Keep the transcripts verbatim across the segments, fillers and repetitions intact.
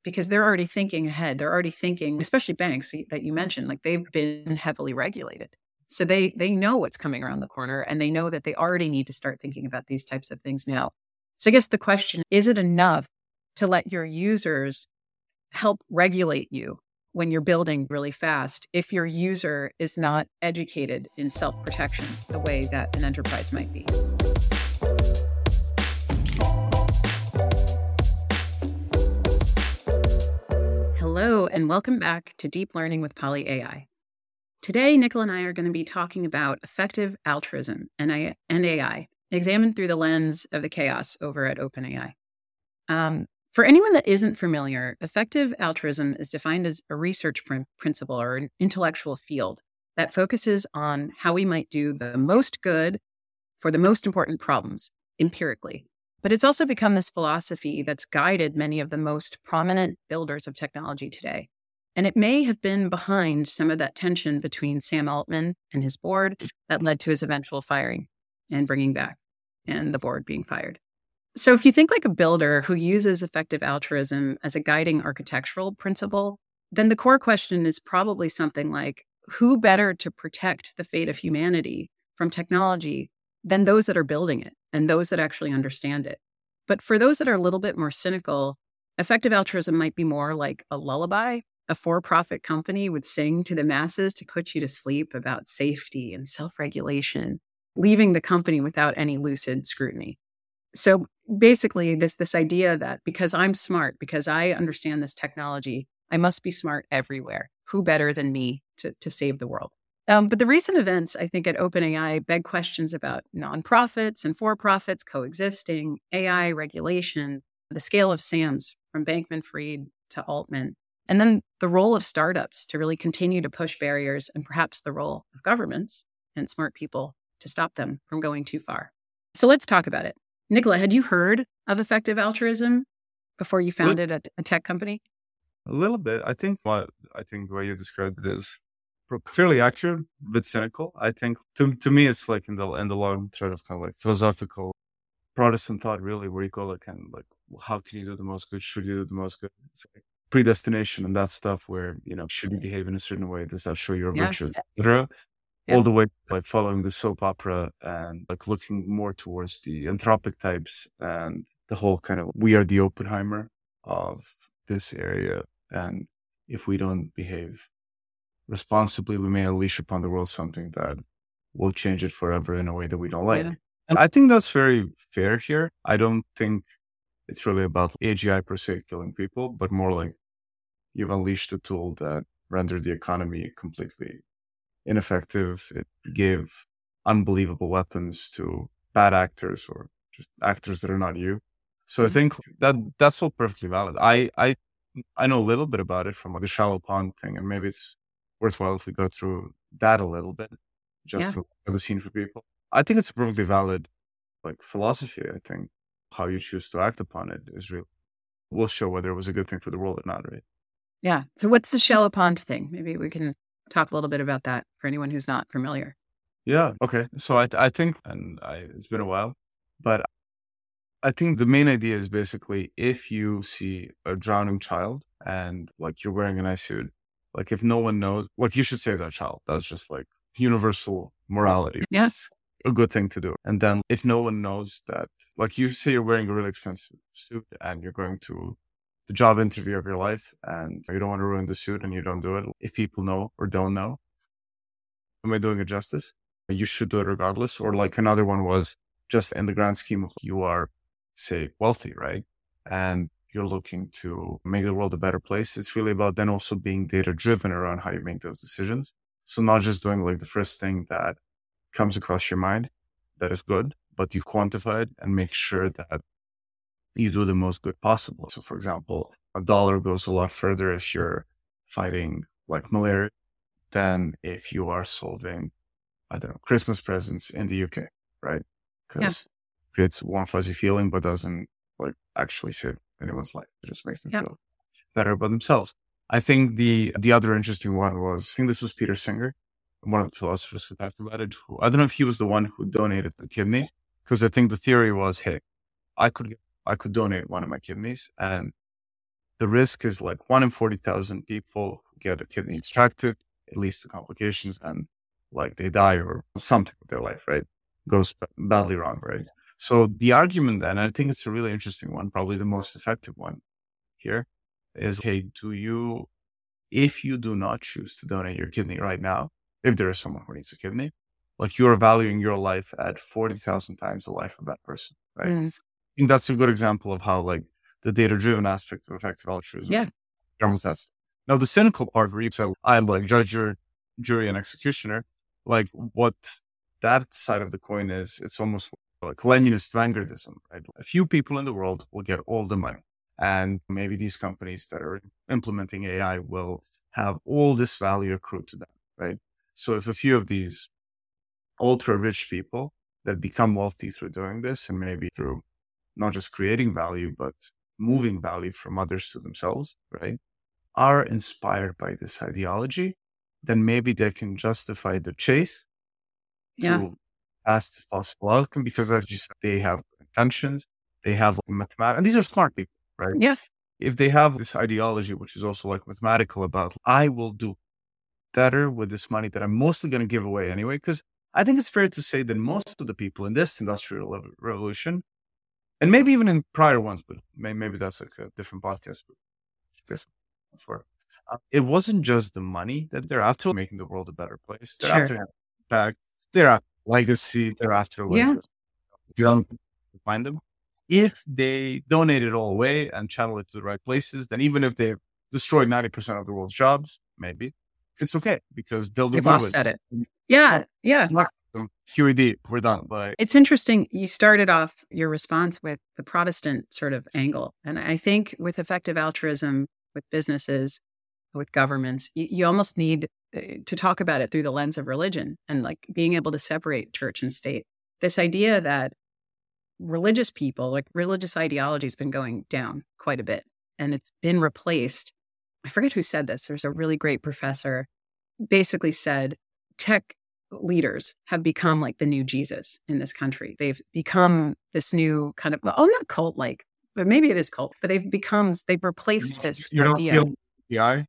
because they're already thinking ahead. They're already thinking, especially banks that you mentioned, like they've been heavily regulated. So they they know what's coming around the corner, and they know that they already need to start thinking about these types of things now. So I guess the question, is it enough to let your users help regulate you when you're building really fast if your user is not educated in self-protection the way that an enterprise might be? Hello, and welcome back to Deep Learning with Poly A I. Today, Nicola and I are going to be talking about effective altruism and A I, examined through the lens of the chaos over at OpenAI. Um, for anyone that isn't familiar, effective altruism is defined as a research pr- principle or an intellectual field that focuses on how we might do the most good for the most important problems empirically. But it's also become this philosophy that's guided many of the most prominent builders of technology today. And it may have been behind some of that tension between Sam Altman and his board that led to his eventual firing and bringing back, and the board being fired. So if you think like a builder who uses effective altruism as a guiding architectural principle, then the core question is probably something like, who better to protect the fate of humanity from technology than those that are building it and those that actually understand it? But for those that are a little bit more cynical, effective altruism might be more like a lullaby a for-profit company would sing to the masses to put you to sleep about safety and self-regulation, leaving the company without any lucid scrutiny. So basically, this, this idea that because I'm smart, because I understand this technology, I must be smart everywhere. Who better than me to, to save the world? Um, but the recent events, I think, at OpenAI beg questions about nonprofits and for-profits coexisting, A I regulation, the scale of SAMs from Bankman-Fried to Altman, and then the role of startups to really continue to push barriers, and perhaps the role of governments and smart people to stop them from going too far. So let's talk about it. Nicola, had you heard of effective altruism before you founded a, a tech company? A little bit. I think what I think the way you described it is fairly accurate, but cynical. I think to to me, it's like in the in the long thread of kind of like philosophical Protestant thought, really, where you go like kind of like, how can you do the most good? Should you do the most good? It's like predestination and that stuff where, you know, should you behave in a certain way? Does that show your Yeah. virtues, et cetera? Yeah. All the way like following the soap opera and like looking more towards the anthropic types and the whole kind of, we are the Oppenheimer of this area. And if we don't behave responsibly, we may unleash upon the world something that will change it forever in a way that we don't like. Yeah. And I think that's very fair here. I don't think it's really about A G I per se killing people, but more like you've unleashed a tool that rendered the economy completely ineffective. It gave unbelievable weapons to bad actors or just actors that are not you. So I think that that's all perfectly valid. I I I know a little bit about it from like the shallow pond thing, and maybe it's worthwhile if we go through that a little bit, just Yeah. to set the scene for people. I think it's a perfectly valid like philosophy. I think how you choose to act upon it is real. Will show whether it was a good thing for the world or not, right? Yeah. So what's the shallow pond thing? Maybe we can talk a little bit about that for anyone who's not familiar. Yeah. Okay. So I I think, and I, it's been a while, but I think the main idea is basically if you see a drowning child and like you're wearing an eye suit, like if no one knows, like you should save that child. That's just like universal morality. Yes. A good thing to do. And then if no one knows that, like you say you're wearing a really expensive suit and you're going to the job interview of your life and you don't want to ruin the suit and you don't do it. If people know or don't know, am I doing it justice? You should do it regardless. Or like another one was just in the grand scheme of you are, say, wealthy, right? And you're looking to make the world a better place. It's really about then also being data driven around how you make those decisions. So not just doing like the first thing that comes across your mind that is good, but you quantify it and make sure that you do the most good possible. So for example, a dollar goes a lot further if you're fighting like malaria than if you are solving, I don't know, Christmas presents in the U K, right? Because yeah. it creates one fuzzy feeling, but doesn't like actually save anyone's life. It just makes them yeah. feel better about themselves. I think the the other interesting one was, I think this was Peter Singer, one of the philosophers who talked about it. Who, I don't know if he was the one who donated the kidney, because I think the theory was, hey, I could I could donate one of my kidneys, and the risk is like one in forty thousand people get a kidney extracted, it leads to complications and like they die or something with their life, right? Goes badly wrong, right? So the argument then, and I think it's a really interesting one, probably the most effective one here, is, hey, do you, if you do not choose to donate your kidney right now, if there is someone who needs a kidney, like you're valuing your life at forty thousand times the life of that person, right? Mm. I think that's a good example of how like the data-driven aspect of effective altruism Yeah. almost that's. Now the cynical part where you said, I'm like judge, jury, jury and executioner, like what that side of the coin is, it's almost like Leninist vanguardism, right? A few people in the world will get all the money. And maybe these companies that are implementing A I will have all this value accrued to them, right? So if a few of these ultra rich people that become wealthy through doing this, and maybe through not just creating value, but moving value from others to themselves, right, are inspired by this ideology, then maybe they can justify the chase Yeah. to fastest possible outcome because, as you said, they have intentions, they have like mathematics, and these are smart people, right? Yes. If they have this ideology, which is also like mathematical about, I will do better with this money that I'm mostly going to give away anyway, because I think it's fair to say that most of the people in this industrial rev- revolution, and maybe even in prior ones, but may- maybe that's like a different podcast, but guess for uh, it wasn't just the money that they're after, making the world a better place. They're Sure. after impact, they're after legacy, they're after like Yeah. young people to find them. If they donate it all away and channel it to the right places, then even if they've destroyed ninety percent of the world's jobs, maybe it's okay because they'll do They've good with offset it. it. Yeah. Yeah. Q E D, we're done. Bye. It's interesting. You started off your response with the Protestant sort of angle. And I think with effective altruism, with businesses, with governments, you, you almost need uh, to talk about it through the lens of religion and like being able to separate church and state. This idea that religious people, like religious ideology has been going down quite a bit and it's been replaced. I forget who said this. There's a really great professor basically said tech leaders have become like the new Jesus in this country. They've become this new kind of, oh, not cult like, but maybe it is cult, but they've become, they've replaced this You don't idea. feel the eye?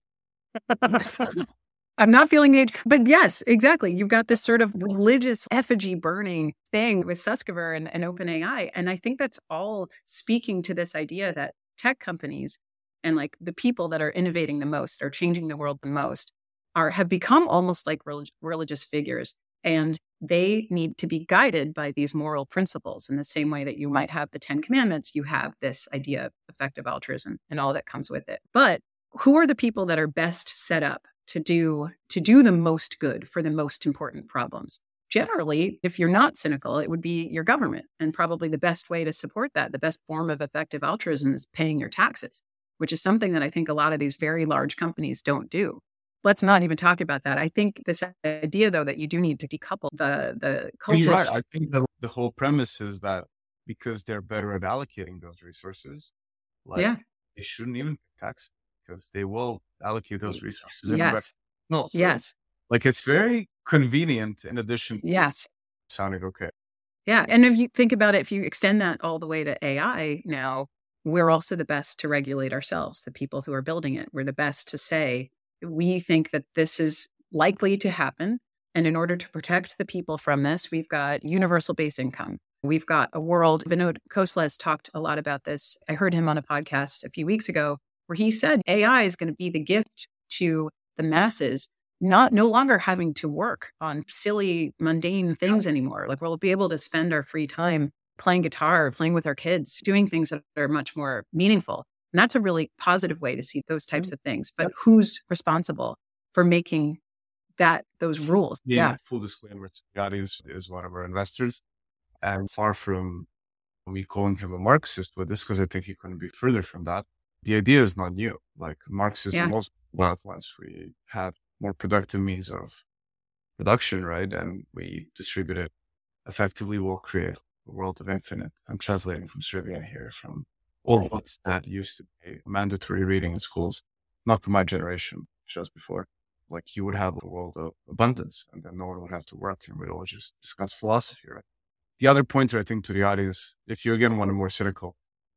I'm not feeling age, but yes, exactly. You've got this sort of religious effigy burning thing with Suskever and, and OpenAI. And I think that's all speaking to this idea that tech companies and like the people that are innovating the most, are changing the world the most, are have become almost like relig- religious figures. And they need to be guided by these moral principles in the same way that you might have the Ten Commandments, you have this idea of effective altruism and all that comes with it. But who are the people that are best set up to do to do the most good for the most important problems? Generally, if you're not cynical, it would be your government. And probably the best way to support that, the best form of effective altruism is paying your taxes, which is something that I think a lot of these very large companies don't do. Let's not even talk about that. I think this idea, though, that you do need to decouple the the cultish. You're right. I think that the whole premise is that because they're better at allocating those resources, like Yeah. they shouldn't even pay tax because they will allocate those resources. in a better- Yes. No, so Yes. like it's very convenient in addition to Yes. sounding okay. Yeah. And if you think about it, if you extend that all the way to A I now, we're also the best to regulate ourselves, the people who are building it. We're the best to say, we think that this is likely to happen. And in order to protect the people from this, we've got universal base income. We've got a world. Vinod Khosla has talked a lot about this. I heard him on a podcast a few weeks ago where he said A I is going to be the gift to the masses, not no longer having to work on silly, mundane things anymore. Like we'll be able to spend our free time playing guitar, playing with our kids, doing things that are much more meaningful. And that's a really positive way to see those types of things. But who's responsible for making that those rules? Yeah, Yeah. full disclaimer, Yadi is, is one of our investors. And far from me calling him a Marxist with this, because I think he couldn't be further from that. The idea is not new. Like Marxism Yeah. was about once we had more productive means of production, right? And we distribute it effectively, we'll create a world of infinite. I'm translating from Serbia here, from all books that used to be mandatory reading in schools, not for my generation, just before. Like you would have a world of abundance and then no one would have to work and we'd all just discuss philosophy, right? The other pointer, I think, to the audience, if you again want a more cynical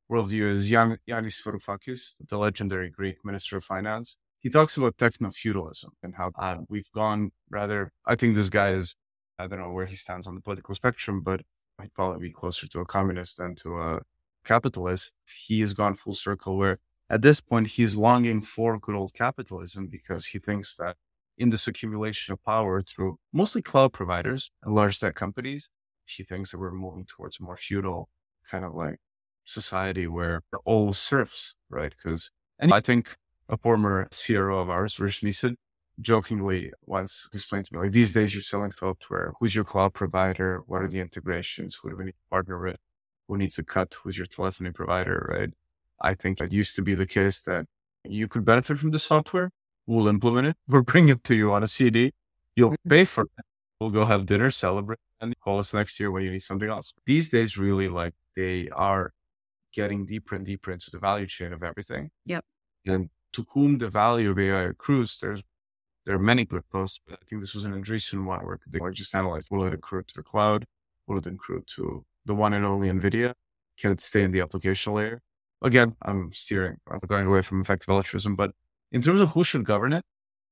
worldview is Yan- Yanis Varoufakis, the legendary Greek minister of finance. He talks about techno-feudalism and how uh, we've gone rather, I think this guy is, I don't know where he stands on the political spectrum, but he'd probably be closer to a communist than to a capitalist. He has gone full circle where at this point he's longing for good old capitalism because he thinks that in this accumulation of power through mostly cloud providers and large tech companies, he thinks that we're moving towards a more feudal kind of like society where we're all serfs, right? Because, and I think a former C R O of ours, Rich Neeson, jokingly once explained to me, like, these days you're selling software. Who's your cloud provider? What are the integrations? Who do we need to partner with? Who needs a cut? Who's your telephony provider, right? I think it used to be the case that you could benefit from the software. We'll implement it. We'll bring it to you on a C D. You'll pay for it. We'll go have dinner, celebrate, and call us next year when you need something else. These days, really, like, they are getting deeper and deeper into the value chain of everything. Yep. And to whom the value of A I accrues, there's there are many good posts, but I think this was an Andreessen one where they just analyzed, will it accrue to the cloud? Will it accrue to the one and only NVIDIA? Can it stay in the application layer? Again, I'm steering, I'm going away from effective altruism, but in terms of who should govern it,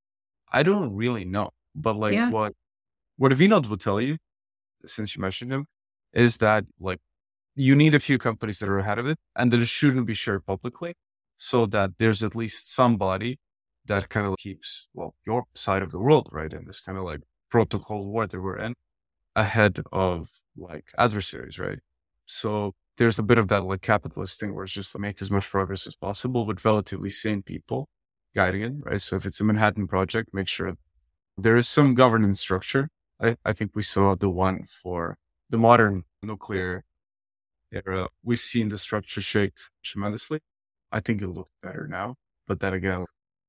I don't really know. But like Yeah. what, what Vinod would tell you, since you mentioned him, is that like you need a few companies that are ahead of it and that it shouldn't be shared publicly so that there's at least somebody that kind of keeps, well, your side of the world, right? In this kind of like protocol war that we're in ahead of like adversaries, right? So there's a bit of that like capitalist thing where it's just to make as much progress as possible with relatively sane people guiding it, right? So if it's a Manhattan project, make sure there is some governance structure. I, I think we saw the one for the modern nuclear era. We've seen the structure shake tremendously. I think it looks better now, but then again,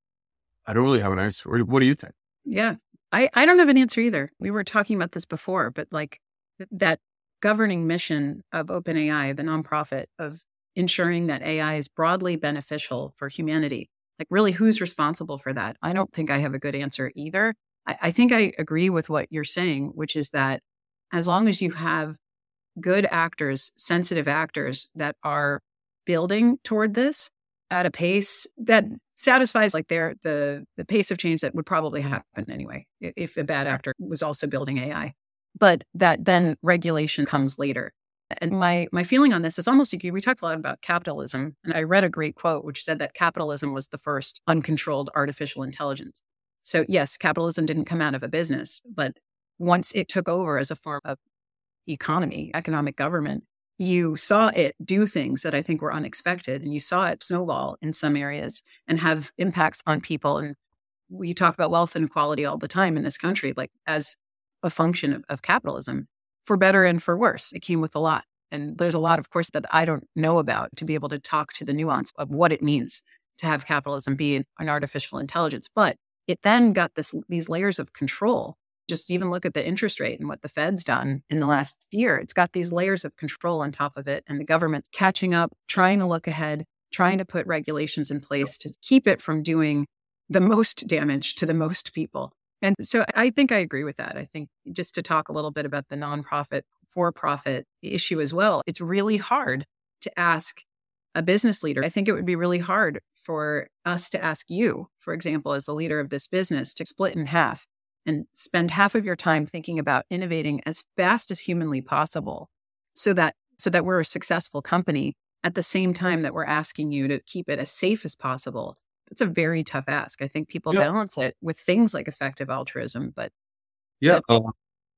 I don't really have an answer. What do you think? Yeah, I, I don't have an answer either. We were talking about this before, but like th- that governing mission of OpenAI, the nonprofit, of ensuring that A I is broadly beneficial for humanity, like really who's responsible for that? I don't think I have a good answer either. I, I think I agree with what you're saying, which is that as long as you have good actors, sensitive actors that are building toward this at a pace that satisfies like their the the pace of change that would probably happen anyway if a bad actor was also building A I, but that then regulation comes later. And my my feeling on this is almost like we talked a lot about capitalism, and I read a great quote which said that capitalism was the first uncontrolled artificial intelligence. So yes, capitalism didn't come out of a business, but once it took over as a form of economy, economic government, you saw it do things that I think were unexpected, and you saw it snowball in some areas and have impacts on people. And we talk about wealth inequality all the time in this country, like as a function of, of capitalism, for better and for worse. It came with a lot. And there's a lot, of course, that I don't know about to be able to talk to the nuance of what it means to have capitalism be an artificial intelligence. But it then got this these layers of control. Just even look at the interest rate and what the Fed's done in the last year. It's got these layers of control on top of it. And the government's catching up, trying to look ahead, trying to put regulations in place to keep it from doing the most damage to the most people. And so I think I agree with that. I think just to talk a little bit about the nonprofit, for-profit issue as well, it's really hard to ask a business leader. I think it would be really hard for us to ask you, for example, as the leader of this business, to split in half and spend half of your time thinking about innovating as fast as humanly possible so that so that we're a successful company at the same time that we're asking you to keep it as safe as possible. It's a very tough ask. I think people Yeah. balance it with things like effective altruism, but Yeah. Um,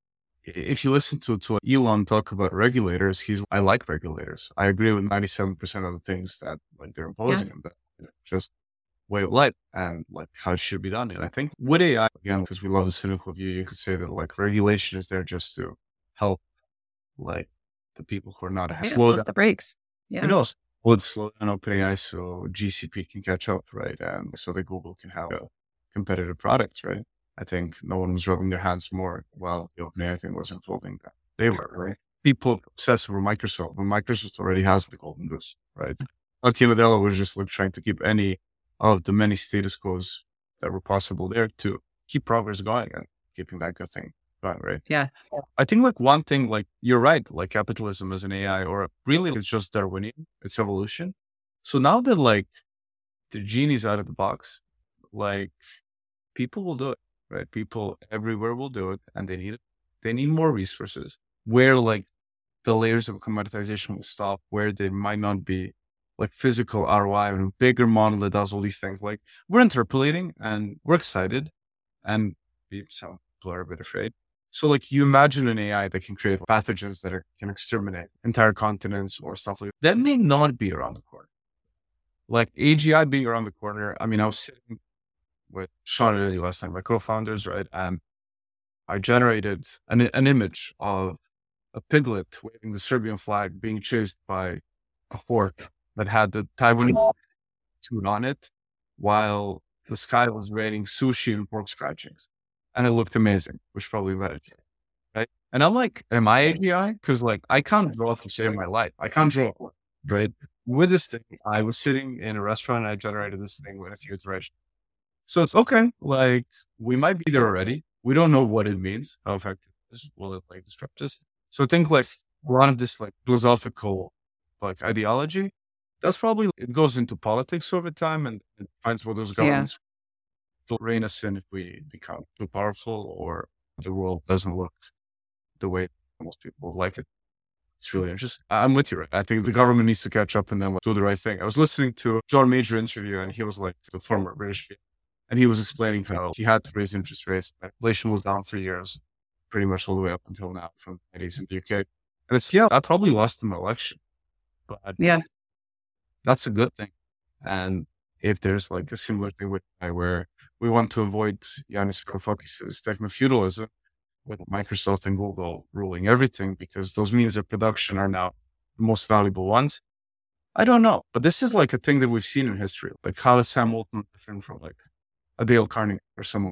if you listen to, to Elon talk about regulators, he's, I like regulators. I agree with ninety-seven percent of the things that like they're imposing on them. You know, just way of life and like how it should be done. And I think with A I, again, because we love the cynical view, you could say that like regulation is there just to help like the people who are not ahead. yeah, Slow put down. the brakes. Yeah. Who knows? Would slow down OpenAI so G C P can catch up, right? And so that Google can have a competitive product, right? I think no one was rubbing their hands more while the OpenAI thing was unfolding that. They were, right? People obsessed over Microsoft when Microsoft already has the golden goose, right? Satya Nadella was just like trying to keep any of the many status quos that were possible there to keep progress going and keeping that good thing Right, right. Yeah. I think like one thing, like you're right, like capitalism is an A I or really it's just Darwinian, it's evolution. So now that like the genie's out of the box, like people will do it, right? People everywhere will do it and they need it. They need more resources where like the layers of commoditization will stop, where there might not be like physical R O I and a bigger model that does all these things. Like we're interpolating and we're excited and we, some people are a bit afraid. So like you imagine an A I that can create pathogens that are, can exterminate entire continents or stuff like that. That may not be around the corner. Like A G I being around the corner. I mean, I was sitting with Sean and Lily last time, my co-founders, right? And I generated an, an image of a piglet waving the Serbian flag being chased by a fork that had the Taiwanese tune on it while the sky was raining sushi and pork scratchings. And it looked amazing, which probably better. Right. And I'm like, am I A G I? Because like I can't draw to save my life. I can't draw. Right. With this thing, I was sitting in a restaurant and I generated this thing with a few iterations. So it's okay. Like we might be there already. We don't know what it means. How effective is will it like disrupt us? So I think like a lot of this like philosophical like ideology, that's probably it goes into politics over time and it finds what those governments will rein us in if we become too powerful or the world doesn't look the way most people like it. It's really interesting. I'm with you. Right? I think the government needs to catch up and then do the right thing. I was listening to John Major interview and he was like the former British and he was explaining how he had to raise interest rates. Inflation was down three years, pretty much all the way up until now from the eighties in the U K. And it's, yeah, I probably lost an election, but yeah, that's a good thing. And if there's like a similar thing with where we want to avoid Yanis Varoufakis' techno-feudalism with Microsoft and Google ruling everything because those means of production are now the most valuable ones. I don't know, but this is like a thing that we've seen in history. Like how is Sam Altman different from like a Dale Carnegie or someone?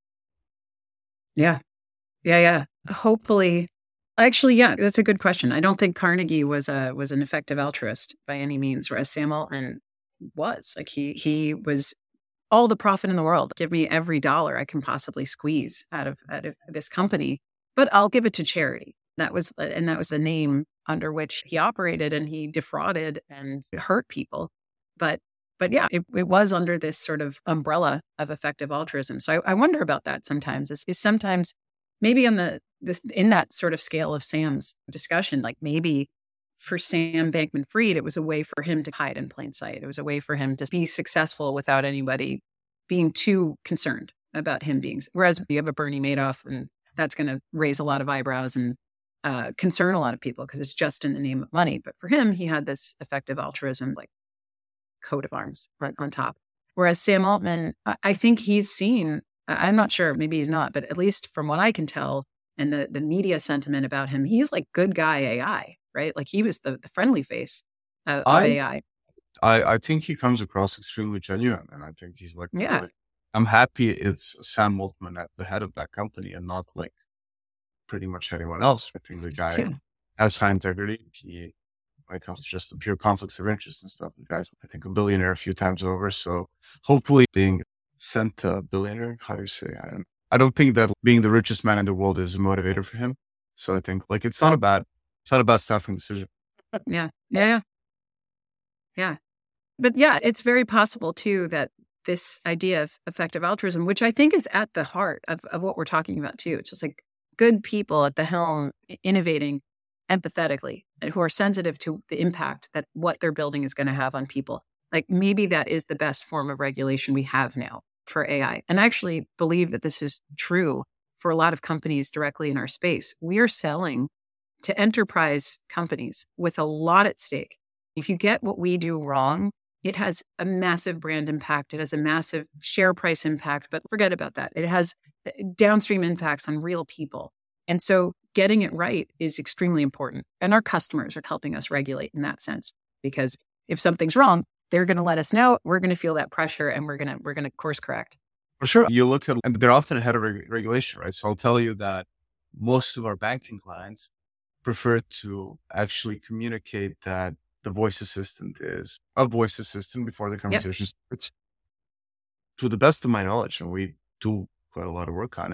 Yeah. Yeah. Yeah. Hopefully. Actually, yeah, that's a good question. I don't think Carnegie was a was an effective altruist by any means, whereas Sam Altman was. Like he he was all the profit in the world. Give me every dollar I can possibly squeeze out of out of this company, but I'll give it to charity. That was and that was the name under which he operated, and he defrauded and hurt people. But but yeah, it, it was under this sort of umbrella of effective altruism. So I, I wonder about that sometimes. Is, is sometimes maybe on the this, in that sort of scale of Sam's discussion, like maybe for Sam Bankman-Fried, it was a way for him to hide in plain sight. It was a way for him to be successful without anybody being too concerned about him being. Whereas you have a Bernie Madoff, and that's going to raise a lot of eyebrows and uh, concern a lot of people because it's just in the name of money. But for him, he had this effective altruism, like coat of arms right on top. Whereas Sam Altman, I think he's seen. I'm not sure, maybe he's not, but at least from what I can tell, and the, the media sentiment about him, he's like good guy A I, right? Like he was the, the friendly face uh, of I, A I. I I think he comes across extremely genuine, and I think he's like, yeah. Really, I'm happy it's Sam Altman at the head of that company and not like pretty much anyone else. I think the guy yeah. has high integrity. He, when it comes to just the pure conflicts of interest and stuff, the guy's, I think, a billionaire a few times over. So hopefully being sent a billionaire, how do you say? I don't, I don't think that being the richest man in the world is a motivator for him. So I think like it's not a bad, it's not a bad staffing decision. Yeah. Yeah. Yeah. Yeah. But yeah, it's very possible too that this idea of effective altruism, which I think is at the heart of, of what we're talking about too. It's just like good people at the helm, innovating empathetically and who are sensitive to the impact that what they're building is going to have on people. Like maybe that is the best form of regulation we have now for A I. And I actually believe that this is true for a lot of companies directly in our space. We are selling to enterprise companies with a lot at stake. If you get what we do wrong, it has a massive brand impact. It has a massive share price impact, but forget about that. It has downstream impacts on real people. And so getting it right is extremely important. And our customers are helping us regulate in that sense, because if something's wrong, they're going to let us know. We're going to feel that pressure, and we're going to we're going to course correct. For sure. You look at, and they're often ahead of reg- regulation, right? So I'll tell you that most of our banking clients prefer to actually communicate that the voice assistant is a voice assistant before the conversation yep. starts. To the best of my knowledge, and we do quite a lot of work on it,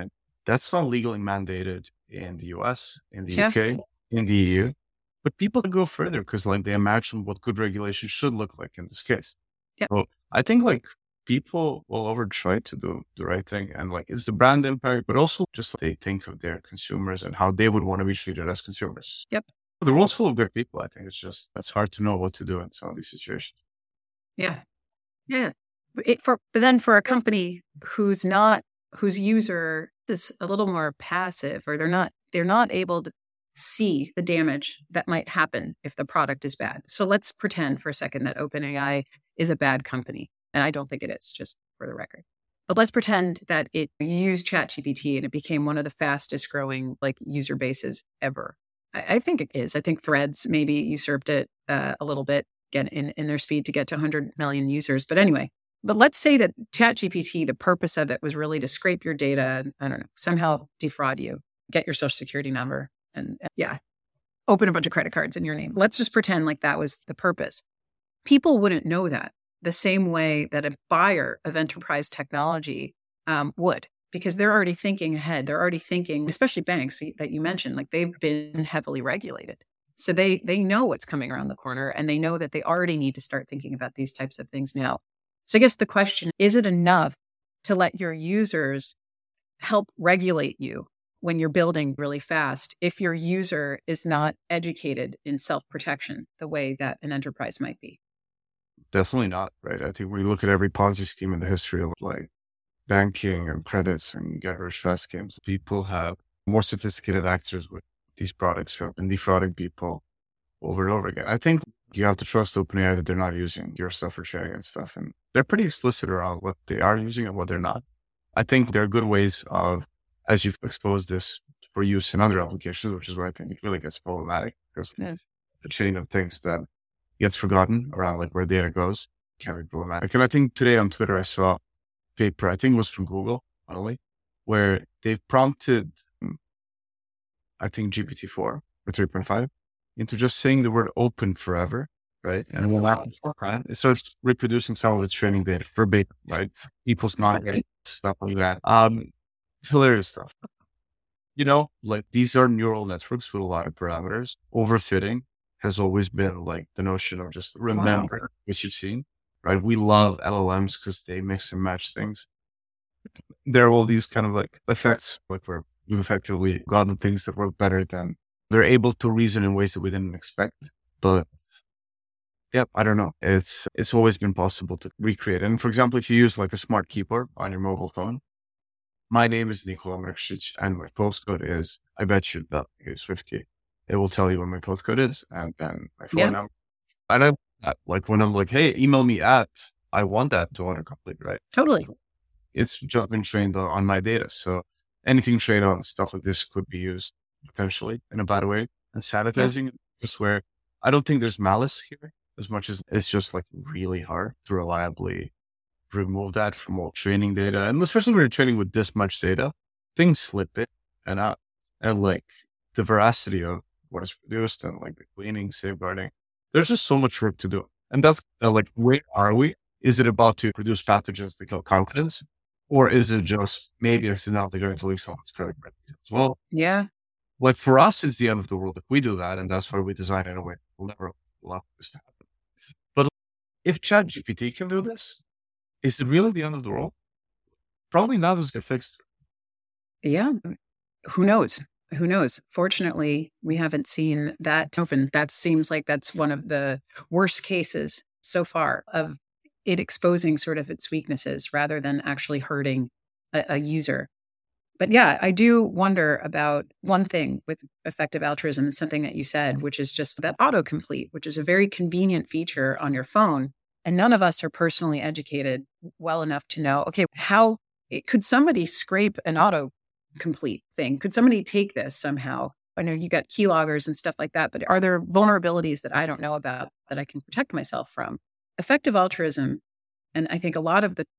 That's not legally mandated in the U S, in the Yeah. U K, in the E U. But people go further because like they imagine what good regulation should look like in this case. Yeah. So I think like people will over try to do the right thing, and like it's the brand impact, but also just like, they think of their consumers and how they would want to be treated as consumers. Yep. The world's full of good people. I think it's just, it's hard to know what to do in some of these situations. Yeah. Yeah. It, for, but then for a company who's not, whose user is a little more passive, or they're not, they're not able to see the damage that might happen if the product is bad. So let's pretend for a second that OpenAI is a bad company. And I don't think it is, just for the record. But let's pretend that it used ChatGPT and it became one of the fastest growing like user bases ever. I, I think it is. I think Threads maybe usurped it uh, a little bit, get in, in their speed to get to one hundred million users. But anyway, but let's say that ChatGPT, the purpose of it was really to scrape your data and, I don't know, somehow defraud you, get your social security number, and, and yeah, open a bunch of credit cards in your name. Let's just pretend like that was the purpose. People wouldn't know that the same way that a buyer of enterprise technology um, would, because they're already thinking ahead. They're already thinking, especially banks that you mentioned, like they've been heavily regulated. So they they know what's coming around the corner, and they know that they already need to start thinking about these types of things now. So I guess the question, is it enough to let your users help regulate you when you're building really fast if your user is not educated in self-protection the way that an enterprise might be? Definitely not, right? I think we look at every Ponzi scheme in the history of like banking and credits and get rich fast schemes. People have more sophisticated actors with these products who have been defrauding people over and over again. I think you have to trust OpenAI that they're not using your stuff for sharing and stuff. And they're pretty explicit around what they are using and what they're not. I think there are good ways of, as you've exposed this for use in other applications, which is where I think it really gets problematic, because Yes. the chain of things that gets forgotten around like where data goes can be problematic. And I think today on Twitter, I saw a paper, I think it was from Google, only, where they prompted, I think G P T four or three point five into just saying the word open forever, right? And when that right, it starts reproducing some of its training data verbatim, right? People's not getting stuff like that. Um, hilarious stuff. You know, like these are neural networks with a lot of parameters. Overfitting has always been like the notion of just remember wow. what you've seen, right? We love L L Ms because they mix and match things. There are all these kind of like effects, like where we've effectively gotten things that work better than they're able to reason in ways that we didn't expect. But yeah, I don't know. It's, it's always been possible to recreate. And for example, if you use like a smart keyboard on your mobile phone, my name is Nikola Mrkšić and my postcode is, I bet you that is SwiftKey. It will tell you what my postcode is and then my phone yeah. number. And I, like when I'm like, hey, email me at, I want that to autocomplete, right? Totally. It's just been trained on my data. So anything trained on stuff like this could be used potentially in a bad way. And sanitizing yeah. is where I don't think there's malice here as much as it's just like really hard to reliably remove that from all training data. And especially when you're training with this much data, things slip in and out. And like the veracity of what is produced and like the cleaning, safeguarding, there's just so much work to do. And that's uh, like, where are we? Is it about to produce pathogens that kill confidence? Or is it just maybe accidentally going to leak someone's credit card as well? Yeah. Like for us, it's the end of the world if we do that. And that's why we design in a way we'll never allow this to happen. But if ChatGPT can do this, is it really the end of the world? Probably not as get fixed. Yeah. Who knows? Who knows? Fortunately, we haven't seen that often. That seems like that's one of the worst cases so far of it exposing sort of its weaknesses rather than actually hurting a, a user. But yeah, I do wonder about one thing with effective altruism. It's something that you said, which is just that autocomplete, which is a very convenient feature on your phone. And none of us are personally educated well enough to know, okay, how could somebody scrape an autocomplete thing? Could somebody take this somehow? I know you got keyloggers and stuff like that, but are there vulnerabilities that I don't know about that I can protect myself from? Effective altruism, and I think a lot of the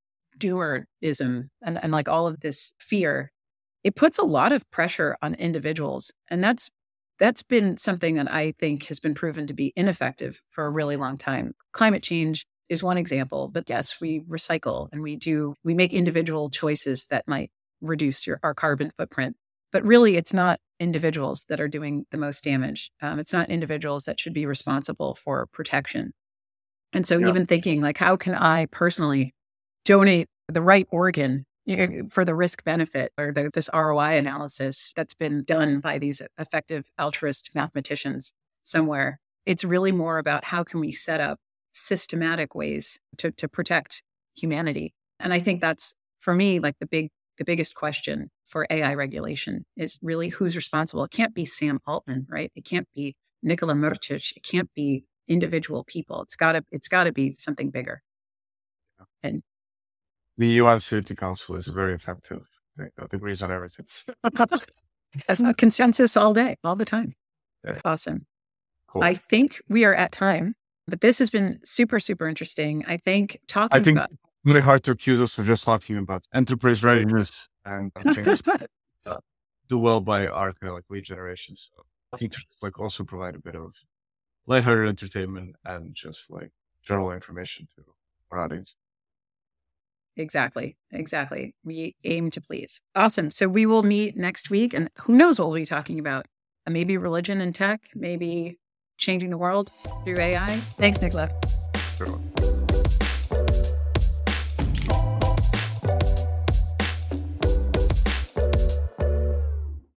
doomerism and, and like all of this fear, it puts a lot of pressure on individuals. And that's that's been something that I think has been proven to be ineffective for a really long time. Climate change is one example, but yes, we recycle and we do, we make individual choices that might reduce your, our carbon footprint. But really, it's not individuals that are doing the most damage. Um, it's not individuals that should be responsible for protection. And so Yeah. even thinking like, how can I personally donate the right organ for the risk benefit or the, this R O I analysis that's been done by these effective altruist mathematicians somewhere? It's really more about how can we set up systematic ways to, to protect humanity. And I think that's, for me, like the big, the biggest question for A I regulation is really who's responsible. It can't be Sam Altman, right? It can't be Nikola Mrkic. It can't be individual people. It's gotta, it's gotta be something bigger. And the U N Security Council is very effective. They agrees on everything. That's a consensus all day, all the time. Yeah. Awesome. Cool. I think we are at time, but this has been super, super interesting. I think talking I think about... really hard to accuse us of just talking about enterprise readiness and things uh, do well by our kind of like lead generation. So I think to just like also provide a bit of lighthearted entertainment and just like general information to our audience. Exactly. Exactly. We aim to please. Awesome. So we will meet next week, and who knows what we'll be talking about. Uh, maybe religion and tech, maybe changing the world through A I. Thanks, Nikola. Sure.